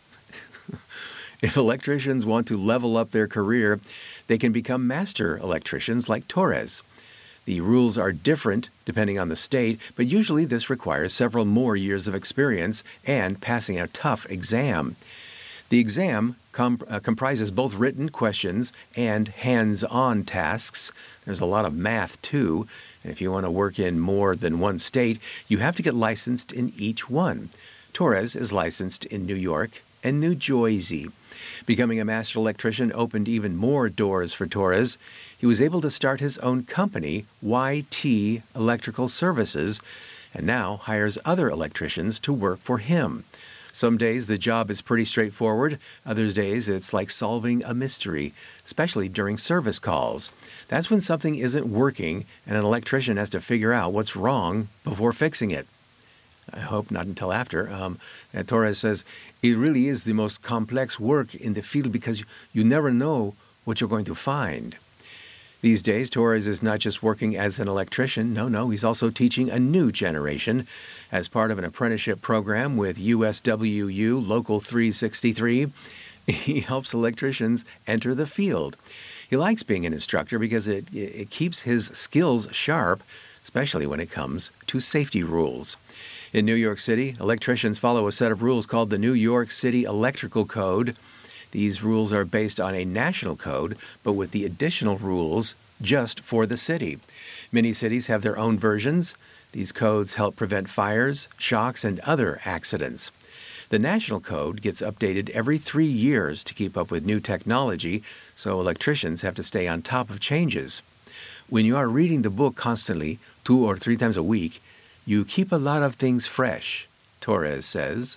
If electricians want to level up their career, they can become master electricians like Torres. The rules are different depending on the state, but usually this requires several more years of experience and passing a tough exam. The exam com- uh, comprises both written questions and hands-on tasks. There's a lot of math, too. And if you want to work in more than one state, you have to get licensed in each one. Torres is licensed in New York and New Jersey. Becoming a master electrician opened even more doors for Torres. He was able to start his own company, Y T Electrical Services, and now hires other electricians to work for him. Some days the job is pretty straightforward. Other days it's like solving a mystery, especially during service calls. That's when something isn't working and an electrician has to figure out what's wrong before fixing it. I hope not until after. Um, Torres says, it really is the most complex work in the field because you, you never know what you're going to find. These days, Torres is not just working as an electrician. No, no, he's also teaching a new generation. As part of an apprenticeship program with U S W U Local three sixty-three, he helps electricians enter the field. He likes being an instructor because it, it keeps his skills sharp, especially when it comes to safety rules. In New York City, electricians follow a set of rules called the New York City Electrical Code. These rules are based on a national code, but with the additional rules just for the city. Many cities have their own versions. These codes help prevent fires, shocks, and other accidents. The national code gets updated every three years to keep up with new technology, so electricians have to stay on top of changes. When you are reading the book constantly, two or three times a week, you keep a lot of things fresh, Torres says.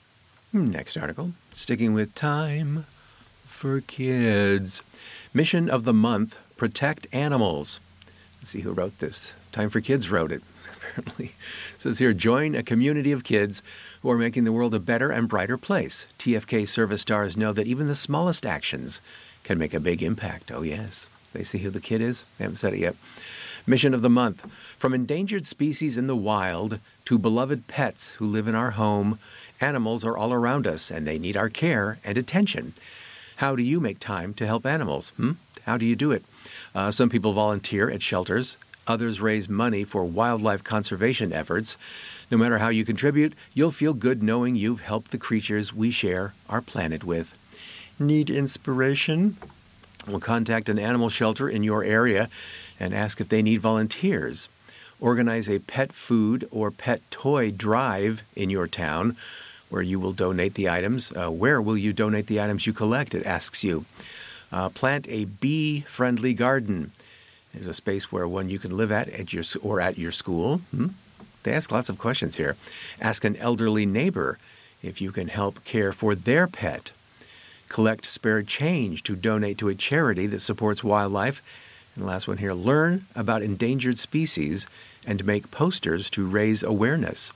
Next article, sticking with time for kids. Mission of the month, protect animals. Let's see who wrote this. Time for Kids wrote it, apparently. It says here, join a community of kids who are making the world a better and brighter place. T F K service stars know that even the smallest actions can make a big impact. Oh, yes. They see who the kid is? They haven't said it yet. Mission of the month, from endangered species in the wild to beloved pets who live in our home, animals are all around us and they need our care and attention. How do you make time to help animals? Hmm? How do you do it? Uh, some people volunteer at shelters. Others raise money for wildlife conservation efforts. No matter how you contribute, you'll feel good knowing you've helped the creatures we share our planet with. Need inspiration? Well, contact an animal shelter in your area and ask if they need volunteers. Organize a pet food or pet toy drive in your town where you will donate the items. Uh, where will you donate the items you collect, it asks you. Uh, plant a bee-friendly garden. There's a space where one you can live at, at your, or at your school. Hmm? They ask lots of questions here. Ask an elderly neighbor if you can help care for their pet. Collect spare change to donate to a charity that supports wildlife. And the last one here, learn about endangered species and make posters to raise awareness.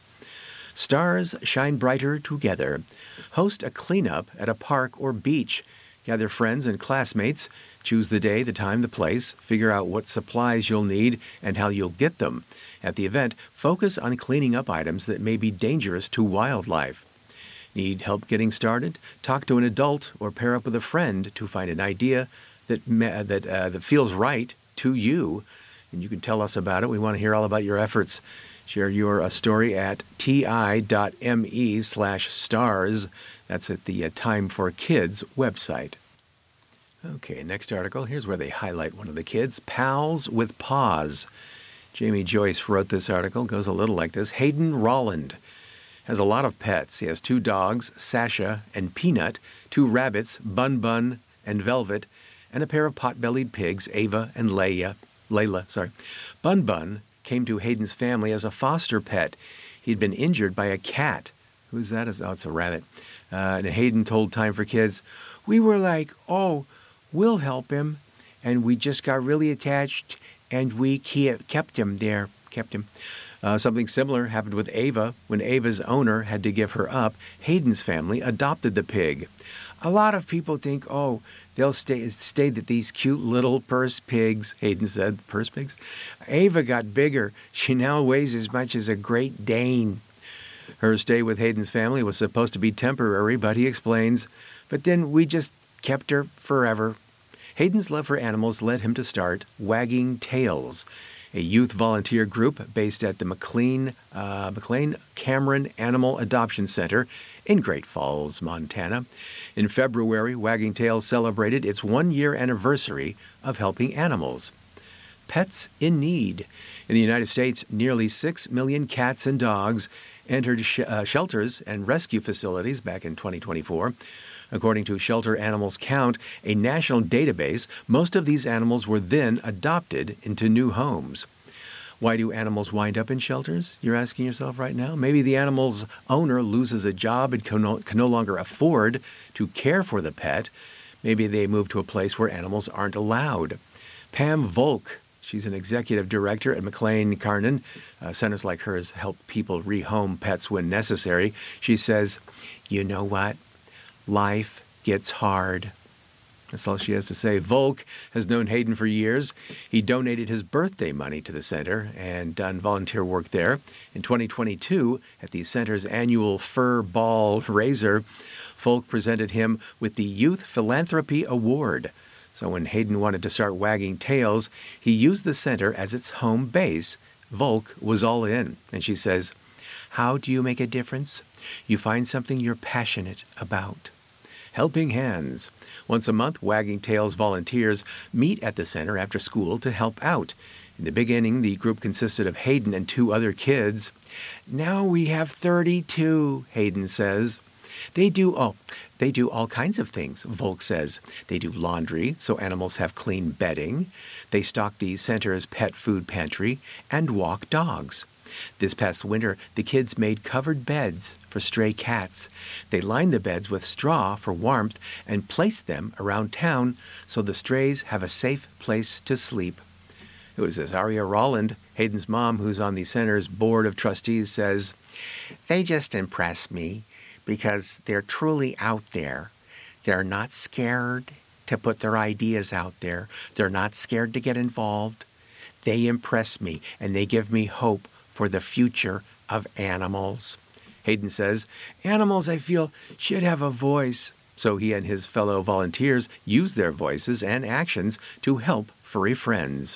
Stars shine brighter together. Host a cleanup at a park or beach. Gather friends and classmates. Choose the day, the time, the place. Figure out what supplies you'll need and how you'll get them. At the event, focus on cleaning up items that may be dangerous to wildlife. Need help getting started? Talk to an adult or pair up with a friend to find an idea that that uh, that feels right to you. And you can tell us about it. We want to hear all about your efforts. Share your uh, story at ti.me slash stars. That's at the uh, Time for Kids website. Okay, next article. Here's where they highlight one of the kids. Pals with Paws. Jamie Joyce wrote this article. Goes a little like this. Hayden Rolland has a lot of pets. He has two dogs, Sasha and Peanut, two rabbits, Bun Bun and Velvet, and a pair of pot-bellied pigs, Ava and Leia. Layla, sorry. Bun Bun came to Hayden's family as a foster pet. He'd been injured by a cat. Who's that? Oh, it's a rabbit. Uh, and Hayden told Time for Kids, we were like, oh, we'll help him. And we just got really attached, and we kept him there, kept him. Uh, something similar happened with Ava. When Ava's owner had to give her up, Hayden's family adopted the pig. A lot of people think, oh, they'll stay, stay that these cute little purse pigs, Hayden said, purse pigs. Ava got bigger. She now weighs as much as a Great Dane. Her stay with Hayden's family was supposed to be temporary, but he explains, but then we just kept her forever. Hayden's love for animals led him to start Wagging Tails, a youth volunteer group based at the McLean, uh, McLean Cameron Animal Adoption Center in Great Falls, Montana. In February, Wagging Tails celebrated its one-year anniversary of helping animals. Pets in need. In the United States, nearly six million cats and dogs entered sh- uh, shelters and rescue facilities back in twenty twenty-four. According to Shelter Animals Count, a national database, most of these animals were then adopted into new homes. Why do animals wind up in shelters? You're asking yourself right now. Maybe the animal's owner loses a job and can no, can no longer afford to care for the pet. Maybe they move to a place where animals aren't allowed. Pam Volk, she's an executive director at McLean Cameron. Uh, centers like hers help people rehome pets when necessary. She says, you know what? Life gets hard. That's all she has to say. Volk has known Hayden for years. He donated his birthday money to the center and done volunteer work there. In twenty twenty-two, at the center's annual Fur Ball Raiser, Volk presented him with the Youth Philanthropy Award. So when Hayden wanted to start Wagging Tails, he used the center as its home base. Volk was all in. And she says, how do you make a difference? You find something you're passionate about. Helping hands. Once a month, Wagging Tails volunteers meet at the center after school to help out. In the beginning, the group consisted of Hayden and two other kids. Now we have thirty-two, Hayden says. They do, oh, they do all kinds of things, Volk says. They do laundry, so animals have clean bedding. They stock the center's pet food pantry and walk dogs. This past winter, the kids made covered beds for stray cats. They lined the beds with straw for warmth and placed them around town so the strays have a safe place to sleep. It was this Aria Rolland, Hayden's mom, who's on the center's board of trustees, says, "They just impress me because they're truly out there. They're not scared to put their ideas out there. They're not scared to get involved. They impress me, and they give me hope for the future of animals." Hayden says, "Animals, I feel, should have a voice." So he and his fellow volunteers use their voices and actions to help furry friends.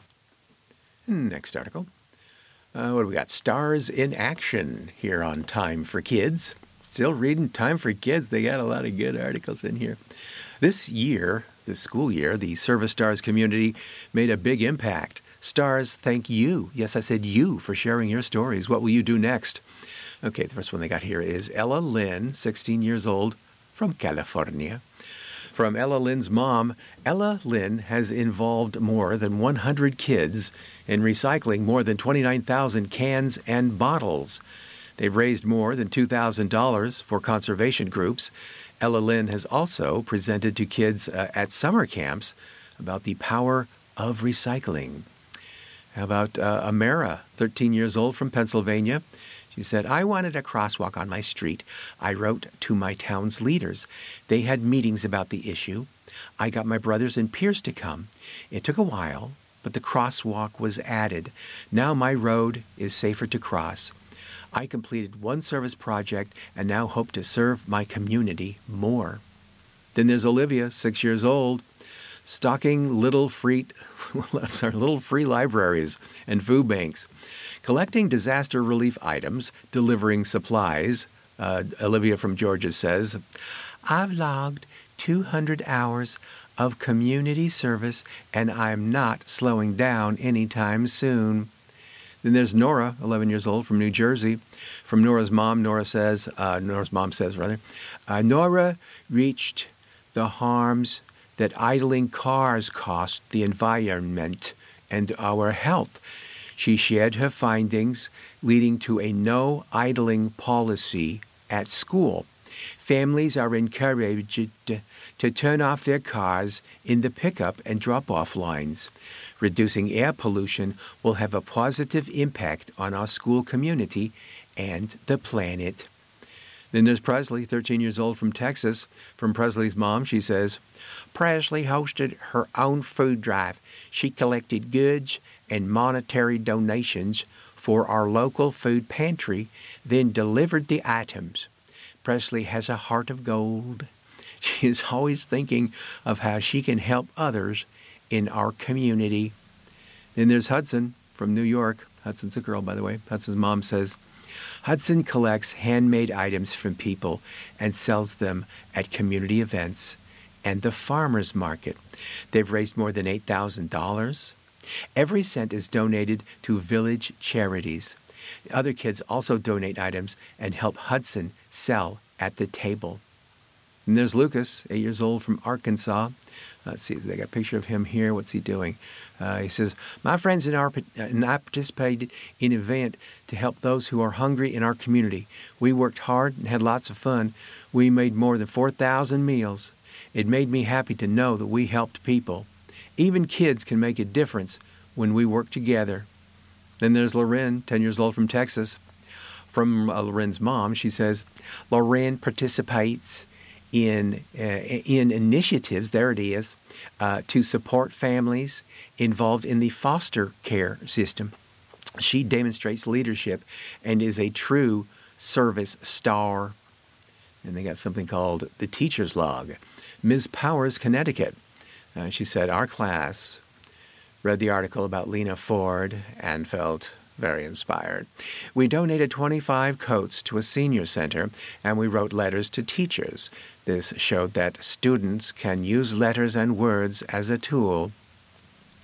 Next article. Uh, what do we got? Stars in Action here on Time for Kids. Still reading Time for Kids. They got a lot of good articles in here. This year, this school year, the Service Stars community made a big impact. Stars, thank you. Yes, I said you for sharing your stories. What will you do next? Okay, the first one they got here is Ella Lynn, sixteen years old, from California. From Ella Lynn's mom, Ella Lynn has involved more than one hundred kids in recycling more than twenty-nine thousand cans and bottles. They've raised more than two thousand dollars for conservation groups. Ella Lynn has also presented to kids uh, at summer camps about the power of recycling. How about uh, Amara, thirteen years old, from Pennsylvania? She said, "I wanted a crosswalk on my street. I wrote to my town's leaders. They had meetings about the issue. I got my brothers and peers to come. It took a while, but the crosswalk was added. Now my road is safer to cross. I completed one service project and now hope to serve my community more." Then there's Olivia, six years old, stocking little free, sorry, little free libraries and food banks, collecting disaster relief items, delivering supplies. Uh, Olivia from Georgia says, "I've logged two hundred hours of community service, and I'm not slowing down anytime soon." Then there's Nora, eleven years old, from New Jersey. From Nora's mom, Nora says, uh, Nora's mom says, rather, uh, Nora reached the harms that idling cars cost the environment and our health. She shared her findings, leading to a no idling policy at school. Families are encouraged to, to turn off their cars in the pickup and drop-off lines. Reducing air pollution will have a positive impact on our school community and the planet. Then there's Presley, thirteen years old, from Texas. From Presley's mom, she says, "Presley hosted her own food drive. She collected goods and monetary donations for our local food pantry, then delivered the items. Presley has a heart of gold. She is always thinking of how she can help others in our community." Then there's Hudson from New York. Hudson's a girl, by the way. Hudson's mom says, "Hudson collects handmade items from people and sells them at community events and the farmers market. They've raised more than eight thousand dollars. Every cent is donated to village charities. Other kids also donate items and help Hudson sell at the table." And there's Lucas, eight years old, from Arkansas. Let's see, they got a picture of him here. What's he doing? Uh, he says, "My friends and, our, and I participated in an event to help those who are hungry in our community. We worked hard and had lots of fun. We made more than four thousand meals. It made me happy to know that we helped people. Even kids can make a difference when we work together." Then there's Loren, ten years old, from Texas. From uh, Loren's mom, she says, "Loren participates in uh, in initiatives," there it is, uh, "to support families involved in the foster care system. She demonstrates leadership and is a true service star." And they got something called the Teacher's Log. Miz Powers, Connecticut. Uh, she said, "Our class read the article about Lena Ford and felt very inspired. We donated twenty-five coats to a senior center, and we wrote letters to teachers. This showed that students can use letters and words as a tool."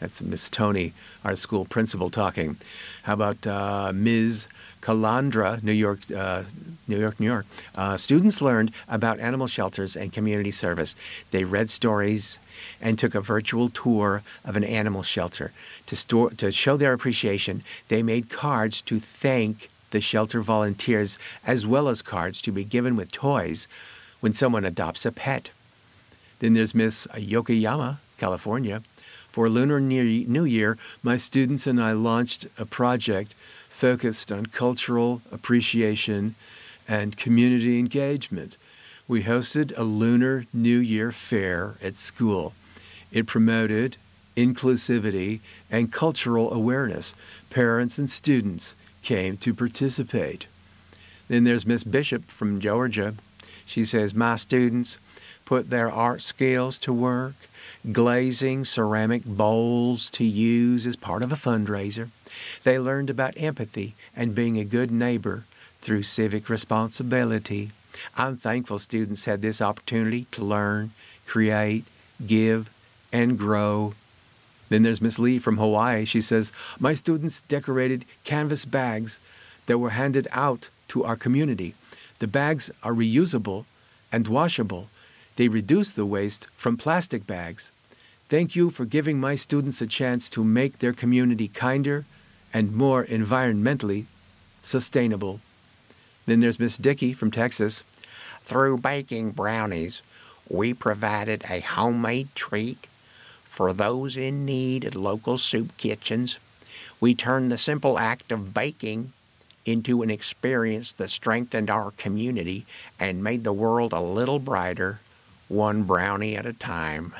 That's Miss Tony, our school principal, talking. How about uh, Miz Calandra, New York, uh, New York, New York. Uh, students learned about animal shelters and community service. They read stories and took a virtual tour of an animal shelter. To, store, to show their appreciation, they made cards to thank the shelter volunteers, as well as cards to be given with toys when someone adopts a pet. Then there's Miss Yokoyama, California. For Lunar New Year, my students and I launched a project focused on cultural appreciation and community engagement. We hosted a Lunar New Year fair at school. It promoted inclusivity and cultural awareness. Parents and students came to participate. Then there's Miss Bishop from Georgia. She says, my students put their art skills to work, glazing ceramic bowls to use as part of a fundraiser. They learned about empathy and being a good neighbor through civic responsibility. I'm thankful students had this opportunity to learn, create, give, and grow. Then there's Miss Lee from Hawaii. She says, my students decorated canvas bags that were handed out to our community. The bags are reusable and washable. They reduce the waste from plastic bags. Thank you for giving my students a chance to make their community kinder and more environmentally sustainable. Then there's Miss Dickey from Texas. Through baking brownies, we provided a homemade treat for those in need at local soup kitchens. We turned the simple act of baking into an experience that strengthened our community and made the world a little brighter, one brownie at a time.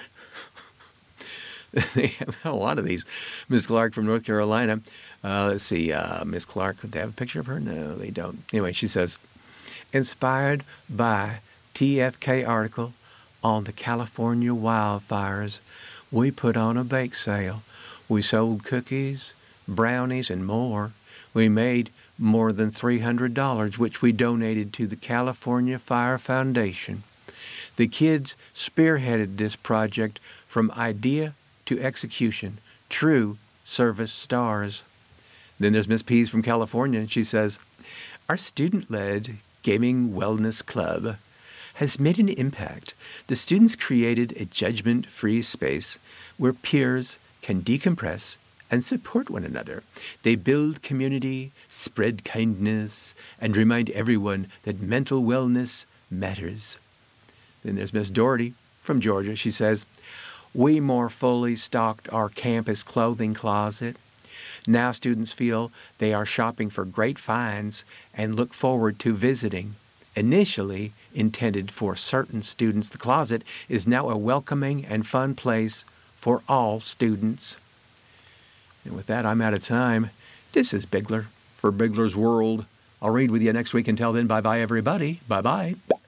They have a lot of these. Miss Clark from North Carolina. Uh, let's see, uh, Miss Clark, do they have a picture of her? No, they don't. Anyway, she says, inspired by T F K article on the California wildfires, we put on a bake sale. We sold cookies, brownies, and more. We made more than three hundred dollars, which we donated to the California Fire Foundation. The kids spearheaded this project from idea to execution. True service stars. Then there's Miss Pease from California, and she says, our student-led gaming wellness club has made an impact. The students created a judgment-free space where peers can decompress and support one another. They build community, spread kindness, and remind everyone that mental wellness matters. Then there's Miss Doherty from Georgia. She says, we more fully stocked our campus clothing closet. Now students feel they are shopping for great finds and look forward to visiting. Initially intended for certain students, the closet is now a welcoming and fun place for all students. And with that, I'm out of time. This is Bigler for Bigler's World. I'll read with you next week. Until then, bye-bye, everybody. Bye-bye.